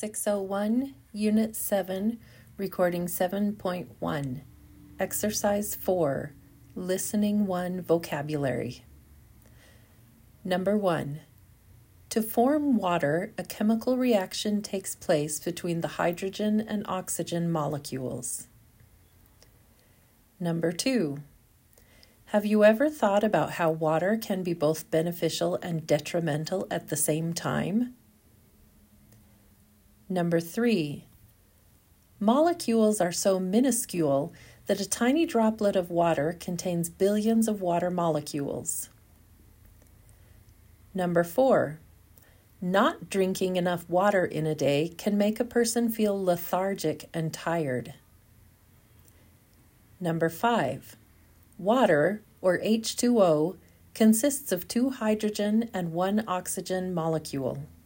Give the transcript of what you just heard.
601, Unit 7, Recording 7.1. Exercise 4, Listening 1 Vocabulary. Number 1. To form water, a chemical reaction takes place between the hydrogen and oxygen molecules. Number 2. Have you ever thought about how water can be both beneficial and detrimental at the same time? Number 3. Molecules are so minuscule that a tiny droplet of water contains billions of water molecules. Number 4. Not drinking enough water in a day can make a person feel lethargic and tired. Number 5. Water, or H2O, consists of 2 hydrogen and 1 oxygen molecule.